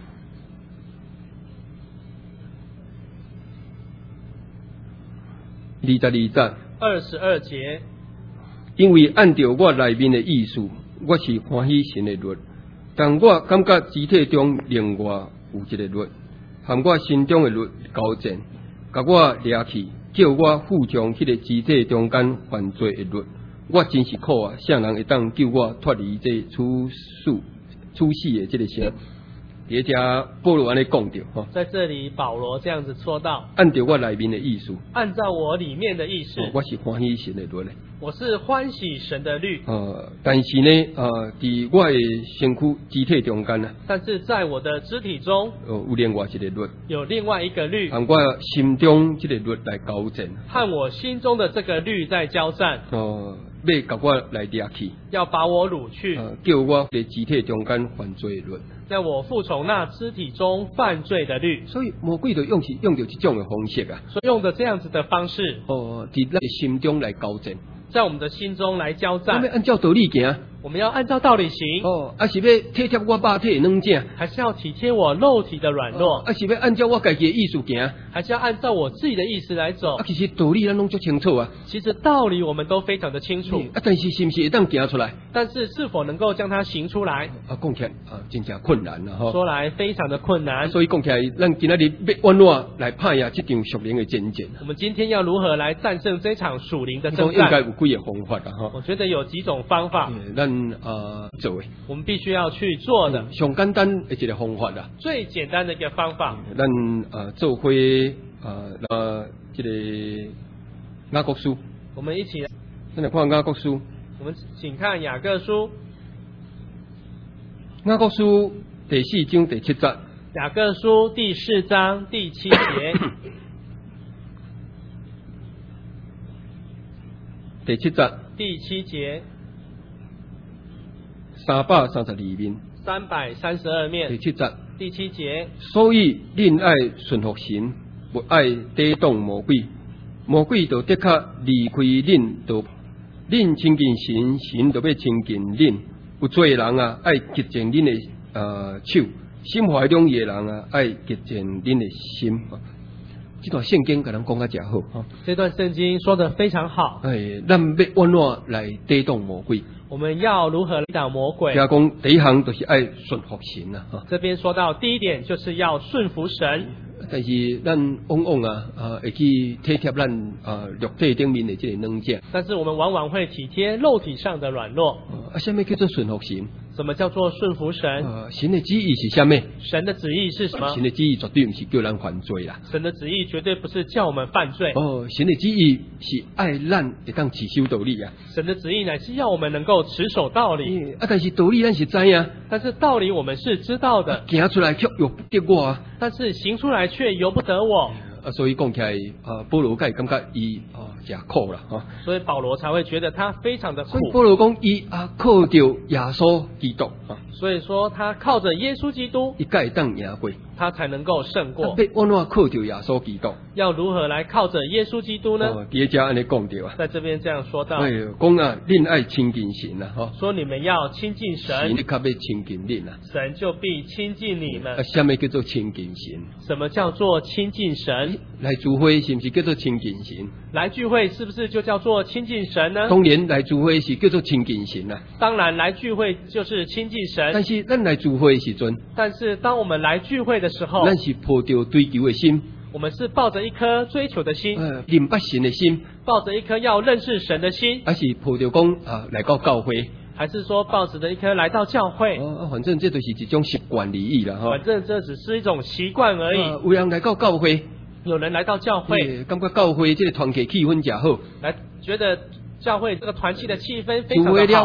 二十二节， 二十二节， 因为按照我内面的意思，我是欢喜神的律，但我感觉肢体中另外有一个律，和我心中的律交战，甲我掠去，叫我负将迄个肢体中间犯罪的律。我真是苦啊！啥人会当救我脱离这处死处死的这个声？伫遮保罗安尼讲着吼， 在这里保罗这样子说道： 按照我内面的意思， 按照我里面的意思， 哦、我是欢喜神的律的。 我是欢喜神的律。 呃，但是呢，呃，伫我的身躯肢体中间呢， 但是在我的肢体中， 呃，有另外一个律， 有另外一个律， 和我心中这个律来交战， 和我心中的这个律在交战。 哦、呃，要甲我来掠去， 要把我掳去， 呃，叫我伫肢体中间犯罪的律， 叫我服从那肢体中犯罪的律。 所以魔鬼就用是用着这种的方式啊， 所以用着这样子的方式， 哦，伫咱的心中来交战， 在我们的心中来交战。 我们按照道理行。 我们要按照道理行， 哦，啊是要体贴我肉体的软正， 还是要体贴我肉体的软弱？ 哦、啊是要按照我家己的意思行， 还是要按照我自己的意思来走？ 啊，其实道理咱拢足清楚啊。 其实道理我们都非常的清楚， 啊，但是是不是会当行出来？ 但是是否能够将它行出来？ 啊，讲起来啊，真正困难啦吼。 说来非常的困难。 所以讲起来，咱今仔日要安怎来拍呀这场属灵的战争？ 我们今天要如何来战胜这场属灵的征应该战？ 有几个方法啊哈。 我觉得有几种方法， 嗯咱啊做的。 我们必须要去做的。 上简单的一个方法啦。 最简单的一个方法， 咱啊做伙啊那这个雅各书， 我们一起来， 咱来看雅各书。 我们请看雅各书， 雅各书第四章第七节。 雅各书第四章第七节， 第七节， 第七节， 三百三十二面。 三百三十二第面， 七节， 第七节， 所以恁爱顺服神，不爱抵挡魔鬼，魔鬼就的确离开恁道。恁亲近神，神就要亲近恁。有罪的人啊，爱洁净恁的呃手；心怀两意的人啊，爱洁净恁的心。这段圣经甲咱讲甲真好哈。 这段圣经说得非常好。 哎，咱要安怎来抵挡魔鬼？ 我们要如何抵挡魔鬼？ 听讲第一项就是爱顺服神啊。哈， 这边说到第一点就是要顺服神。 但是咱往往啊，啊会去体贴咱啊肉体顶面的这个软弱。 但是我们往往会体贴肉体上的软弱。 啊，什么叫做顺服神？ 什么叫做顺服神？ 啊，神的旨意是什么？ 神的旨意是什么？ 神的旨意绝对不是叫咱犯罪啦。 神的旨意绝对不是叫我们犯罪。 哦，神的旨意是爱咱会当持守道理啊。 神的旨意乃是要我们能够持守道理。 啊，但是道理咱是知啊， 但是道理我们是知道的， 行出来却又不得我啊。 但是行出来却由不得我。 啊，所以讲起来，啊，保罗该感觉伊啊，真苦啦，哈。 所以保罗才会觉得他非常的苦。 所以保罗讲伊啊，靠着耶稣基督啊， 所以说他靠着耶稣基督， 伊该当赢过， 他才能够胜过。 要安怎靠着耶稣基督？ 要如何来靠着耶稣基督呢？ 哦，第一家安尼讲着啊， 在这边这样说到， 哎，讲啊，恁爱亲近神啊，哈， 说你们要亲近神， 神较要亲近恁啊。 神就必亲近你们。 啊，什么叫做亲近神？ 什么叫做亲近神？ 来聚会是不是叫做亲近神？ 来聚会是不是就叫做亲近神呢？ 当然来聚会是叫做亲近神啊。 当然来聚会就是亲近神。 但是咱来聚会的时阵， 但是当我们来聚会的时候， 咱是抱着追求的心， 我们是抱着一颗追求的心， 呃，明白神的心， 抱着一颗要认识神的心， 还是抱着讲啊来到教会， 还是说抱着的一颗来到教会？ 哦，反正这都是一种习惯而已啦，哈。 反正这只是一种习惯而已。 啊有人来到教会， 有人来到教会， 感觉教会这个团契气氛真好， 来觉得教会这个团契的气氛非聚常的好。 会了后，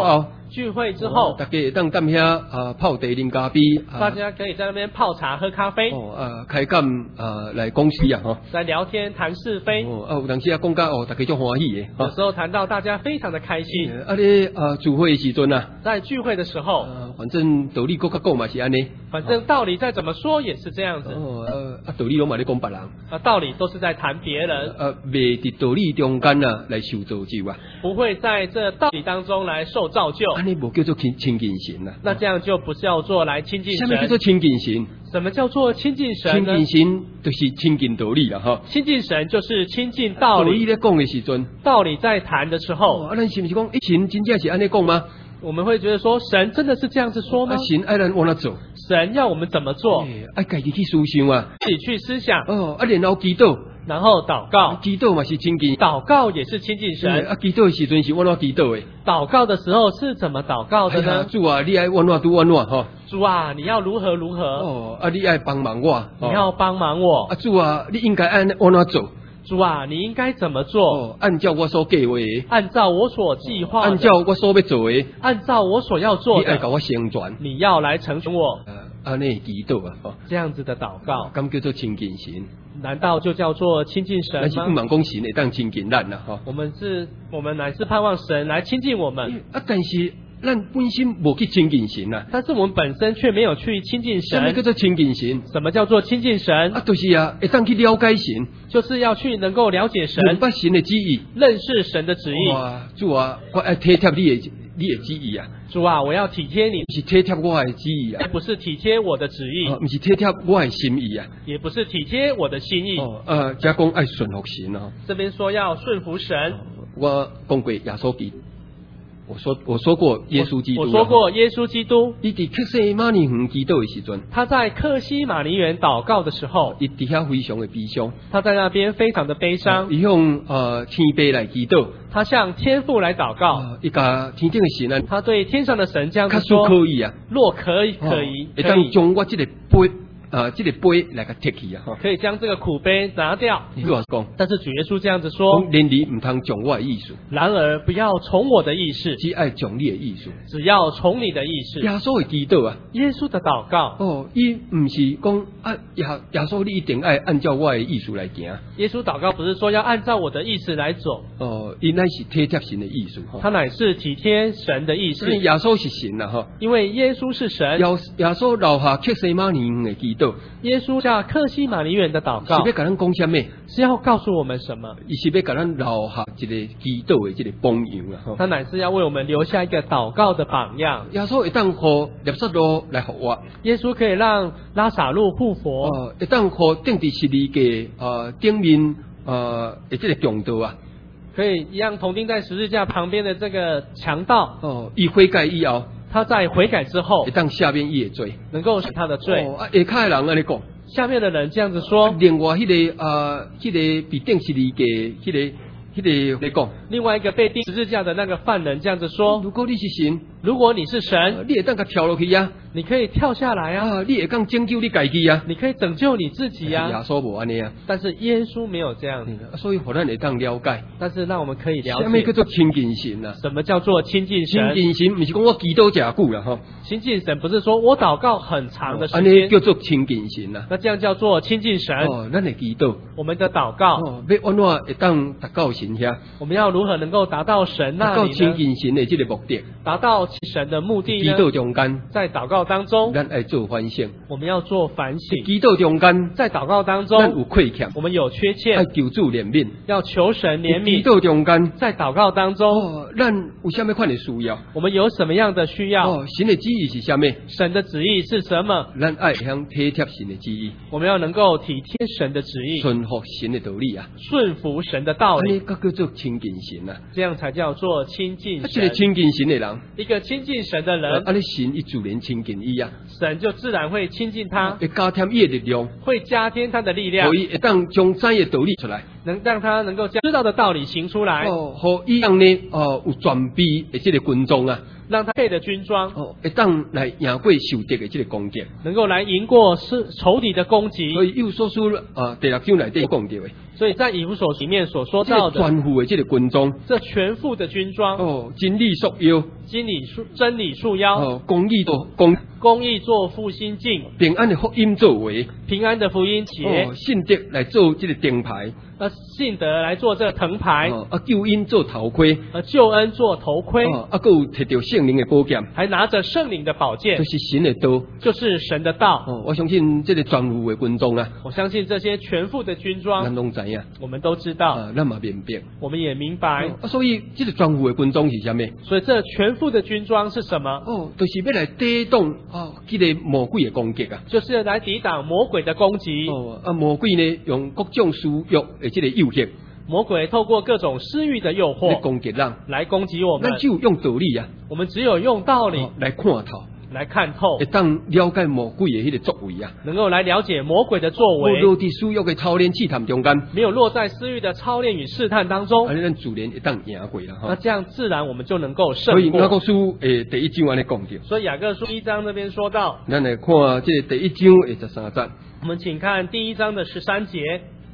聚会之后， 大家会当踮遐啊泡茶啉咖啡， 大家可以在那边泡茶喝咖啡， 哦啊开讲啊来讲事啊吼， 来聊天谈是非。 哦啊有当时啊讲到哦，大家就欢喜的。 有时候谈到大家非常的开心。 啊咧啊聚会的时阵啊， 在聚会的时候， 啊反正道理各较讲嘛是安尼。 反正道理再怎么说也是这样子。 哦呃啊道理拢嘛咧讲别人。 啊道理都是在谈别人。 呃未伫道理中间啊来受造就啊。 不会在这道理当中来受造就。 安尼无叫做亲亲近神啊。 那这样就不叫做来亲近神。 什么叫做亲近神？ 什么叫做亲近神呢？ 亲近神就是亲近道理啦哈。 亲近神就是亲近道理。 道理咧讲的时阵， 道理在谈的时候， 哦、啊，咱是不是讲，一神真正是安尼讲吗？ 我们会觉得说，神真的是这样子说吗？ 啊、神爱咱往哪走？ 神要我们怎么做？ 爱家己去思想啊， 自己去思想。 哦，啊，然后祈祷， 然后祷告， 祈祷嘛是亲近， 祷告也是亲近神。 啊，祈祷的时阵是往哪祈祷的？ 祷告的时候是怎么祷告的呢？ 哎、主啊，你爱往哪都往哪哈。 主啊，你要如何如何？ 哦，啊，你爱帮忙我， 你要帮忙我。 啊，主啊，你应该按往哪走？ 主啊，你应该怎么做？ 哦，按照我所计划的， 按照我所计划的， 按照我所要做的， 按照我所要做的， 你爱给我成全， 你要来成全我。 啊，安尼祈祷啊，哦， 这样子的祷告， 咁叫做亲近神？ 难道就叫做亲近神吗？ 但是不忙讲神会当亲近咱啦，哈。 我们是，我们乃是盼望神来亲近我们。 啊，但是咱本身无去亲近神啊。 但是我们本身却没有去亲近神。 什么叫做亲近神？ 什么叫做亲近神？ 啊，就是啊，会当去了解神， 就是要去能够了解神， 明白神的旨意， 认识神的旨意。 哇，主啊，我爱体贴你的你的旨意啊。 主啊，我要体贴你， 是体贴我的旨意啊， 不是体贴我的旨意， 哦，不是体贴我的心意啊， 也不是体贴我的心意。 哦，呃，加讲爱顺服神哦。 这边说要顺服神。 我讲过耶稣基督，我说我说过耶稣基督， 我说过耶稣基督。 伊伫克西马尼园祈祷的时阵， 他在克西马尼园祷告的时候， 伊伫遐非常的悲伤， 他在那边非常的悲伤。 伊向呃天父来祈祷， 他向天父来祷告， 伊甲天顶的神啊， 他对天上的神这样子说， 说： 可以啊， 若可以，可以， 会当将我这个杯。啊，这个杯来个摕去啊！ 可以将这个苦杯拿掉。 你跟我讲， 但是主耶稣这样子说： 连你唔通将我的意思， 然而不要从我的意思， 只爱将你的意思， 只要从你的意思。 耶稣的祈祷啊， 耶稣的祷告哦，伊唔是讲啊耶耶稣你一定爱按照我的意思来行。 耶稣祷告不是说要按照我的意思来走， 哦，伊乃是体贴神的意思， 他乃是体贴神的意思。 耶稣是神啦，哈， 因为耶稣是神。 耶耶稣留下克西马尼园的祈祷， 耶稣下克西马尼园的祷告， 是要甲咱讲什么？ 是要告诉我们什么？ 伊是要甲咱留下一个祈祷的这个榜样啊！ 他乃是要为我们留下一个祷告的榜样。 耶稣会当互列撒路来复活， 耶稣可以让拉撒路复活， 哦，会当互定伫十字架呃顶面呃的这个强盗啊， 可以一样同钉在十字架旁边的这个强盗， 哦，伊悔改以后， 他在悔改之后， 会当下面伊的罪， 能够使他的罪。 哦，啊，下骹的人安尼讲。 下面的人这样子说， 另外迄、那个呃，迄、那个被钉十字架，迄、那个、迄、个来讲， 另外一个被钉十字架的那个犯人这样子说： 如果你是神， 如果你是神， 呃、你会当甲跳落去啊， 你可以跳下来啊， 啊你会当拯救你家己啊， 你可以拯救你自己啊。 耶稣无安尼啊， 但是耶稣没有这样子， 嗯、所以互咱会当了解。 但是让我们可以了解， 什么叫做亲近神啊？ 什么叫做亲近神？ 亲近神不是讲我祈祷诚久啦，吼。 亲近神不是说我祷告很长的时安间， 尼叫做亲近神啊。 那这样叫做亲近神。 哦，咱的祈祷， 我们的祷告， 哦，要安怎会当达到神遐？ 我们要如何能够达到神那里呢？ 达到亲近神的这个目的， 达到神的目的呢？ 祈祷中间， 在祷告当中， 咱爱做反省。 我们要做反省。 祈祷中间， 在祷告当咱有中， 亏欠， 我们有缺爱欠， 求主怜悯。 要求神怜祈悯。 祷中间， 在祷告当中， 哦，咱有什么款的需要？ 我们有什么样的需要？ 哦，神的旨意是什么？ 神的旨意是什么？ 咱爱向体贴神的旨意， 我们要能够体贴神的旨意， 顺服神的道理啊。 顺服神的道安尼理， 个叫做亲近神啊。 这样才叫做亲近啊，这个神。 亲近神的人， 一个亲近神的啊， 人， 安尼神伊自然亲近伊啊， 神就自然会亲近他， 会加添伊的力量， 会加添他的力量互，伊会当将知的道理出来， 能让他能够将知道的道理行出来， 哦，互伊让呢，哦，有准备的这个军装啊， 让他配的军装哦，会当来赢过受敌的这个攻击。 能够来赢过是仇敌的攻击。 所以有所书啊，第六章内底讲到的， 所以在以弗所里面所说到的全副的这个军装， 这全副的军装， 哦，真理束腰， 真理束真理束腰， 哦，公义做公， 公义做复兴镜， 平安的福音作为， 平安的福音节， 哦，信德来做这个灯牌， 呃，信德来做这个藤牌， 哦，啊，救恩做头盔， 呃，救恩做头盔， 哦，啊，佮有摕到圣灵的宝剑， 还拿着圣灵的宝剑， 就是神的刀， 就是神的道。 哦，我相信这个全副的军装啊， 我相信这些全副的军装， 咱拢知影， 我们都知道， 啊，咱嘛明白， 我们也明白。 哦，啊，所以这个全副的军装是啥物？ 所以这全副的军装是什么？ 哦，就是要来抵挡哦，这个魔鬼的攻击啊。 就是来抵挡魔鬼的攻击。 哦，啊，魔鬼呢用各种私欲的这个诱惑， 魔鬼透过各种私欲的诱来惑攻击人， 来攻击我们咱。只有用道理啊， 我们只有用道理哦来看透， 来看透会，当了解魔鬼的迄个作为啊。 能够来了解魔鬼的作为， 无落伫私欲的操练试探中间， 没有落在私欲的操练与试探当中安，尼咱自然会当赢过啦哈。 那这样自然我们就能够胜所以雅各过。 书诶第一章安尼讲着， 所以雅各书一章那边说到， 咱来看这个第一章诶十三节。 我们请看第一章的十三节，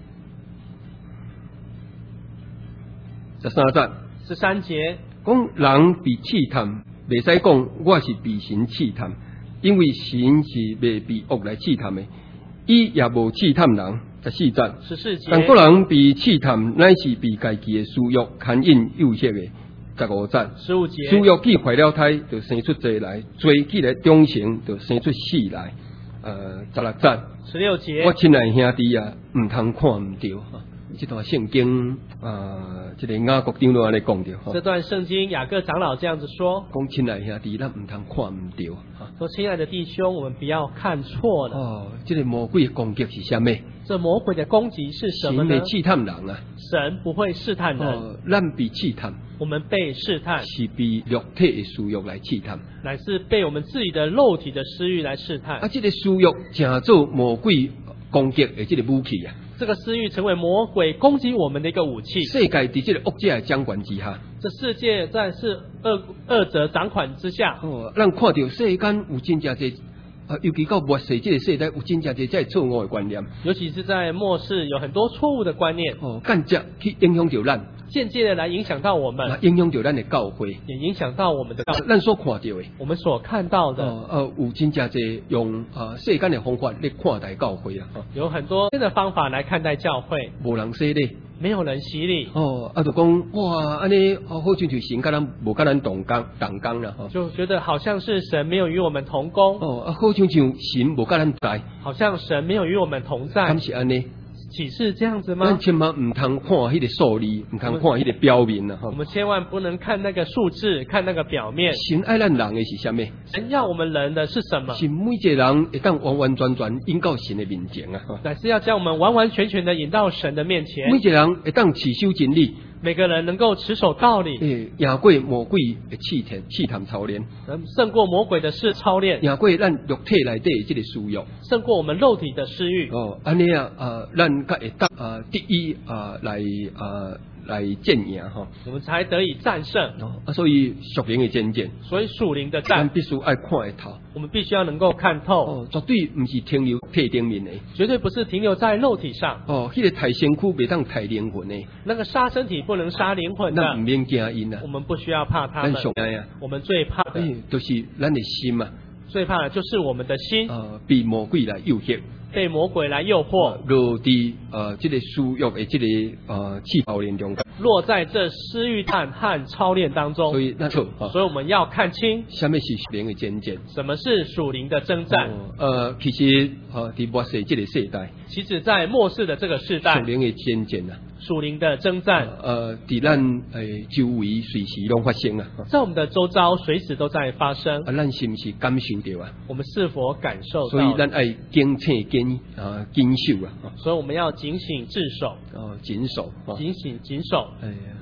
十三节十三节讲人被试探，袂使讲我是被神试探，因为神是袂被恶来试探的，伊也无试探人。十四节， 十四节， 但个人被试探，乃是被家己的私欲牵引诱惑的。十五节， 十五节， 私欲既怀了胎，就生出罪来；罪既来忠诚，就生出死来。呃，十六节， 十六节， 我亲爱兄弟啊，唔通看唔到哈。这段圣经啊，这个雅各长老安尼讲着哈， 这段圣经雅各长老这样子说， 讲亲爱兄弟，咱唔通看唔到哈。 说亲爱的弟兄，我们不要看错了。 哦，这个魔鬼的攻击是啥物？ 这魔鬼的攻击是什么呢？ 神会试探人啊。 神不会试探人， 哦，咱被试探， 我们被试探， 是被肉体的私欲来试探。 乃是被我们自己的肉体的私欲来试探。 啊，这个私欲成做魔鬼攻击的这个武器啊。 这个私欲成为魔鬼攻击我们的一个武器。 世界在这个恶者的掌管之下， 这世界在是恶恶者掌管之下。 哦，咱看到世间有真正侪。啊，尤其到末世这个世代，有真正侪在错误的观念， 尤其是在末世，有很多错误的观念， 哦，间接去影响到咱， 间接的来影响到我们， 啊，影响到咱的教会， 也影响到我们的道， 咱所看到的， 我们所看到的， 哦，呃，有真正侪用啊世间的方法来看待教会啊， 有很多新的方法来看待教会， 无人洗礼， 没有人洗礼， 哦，啊，就讲哇，安尼好像就神甲咱无甲咱同工同工啦，吼， 就觉得好像是神没有与我们同工， 哦，啊，好像像神无甲咱在， 好像神没有与我们同在， 敢是安尼？ 岂是这样子咱吗？ 千万唔通看迄个数字，唔通看迄个表面啊，吼。 我们千万不能看那个数字，看那个表面。 神爱咱人的是啥物？ 神要我们人的是什么？ 是每一个人会当完完全全引到神的面前啊！吼乃是要将我们完完全全的引到神的面前。 每一个人会当持守真理， 每个人能够持守道理， 诶，赢过魔鬼的试探、试探操练， 能胜过魔鬼的事操练， 赢过咱肉体内底的这个私欲。 胜过我们肉体的私欲。 哦，安尼啊，啊，咱才会当啊，第一啊，来啊，来战赢吼。 我们才得以战胜。 哦，啊，所以属灵的真正， 所以属灵的咱战， 必须爱看会透。 我们必须要能够看透， 哦，绝对唔是停留体顶面的。 绝对不是停留在肉体上。 哦，迄、那个太身躯袂当太灵魂的， 那个杀身体不能杀灵魂的， 咱唔免惊因啊我。们不需要怕他们。 咱上爱啊， 我们最怕的， 诶，就是咱的心啊， 最怕的就是我们的心呃，被魔鬼来诱惑， 被魔鬼来诱惑， 落伫呃这个私欲的这个呃气泡链中间。 落在这私欲探和操练当中。 所以咱错啊， 所以我们要看清什么是属灵的真正。 什么是属灵的征战。 哦呃，其实呃，伫末世这个世代， 其实，在末世的这个世代属，灵的真正啊， 属灵的征战呃，伫咱诶周围随时拢发生啊。 在我们的周遭随时都在发生。 啊，咱是毋是感受到啊？ 我们是否感受所以到？ 咱爱警醒坚啊坚守啊， 所以我们要警醒自守， 哦谨守啊。 警醒谨守。 哎呀，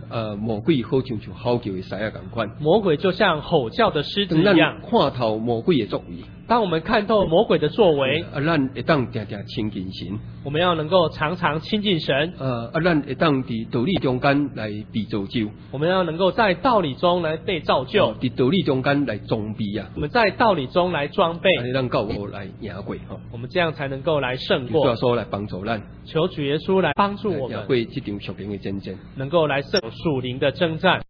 呃魔鬼好像像吼叫的狮仔同款， 魔鬼就像吼叫的狮子一样。 看透魔鬼的作为， 当我们看透魔鬼的作为， 啊，咱会当定定亲近神， 我们要能够常常亲近神。 呃，啊，咱会当伫道理中间来被造就， 我们要能够在道理中来被造就， 伫道理中间来装备啊。 我们在道理中来装备， 安尼咱教我来赢过吼。 我们这样才能够来胜主耶过。 稣来帮助咱， 求主耶稣来帮助我们， 赢过这场属灵的战争。 能够来胜属灵的征战。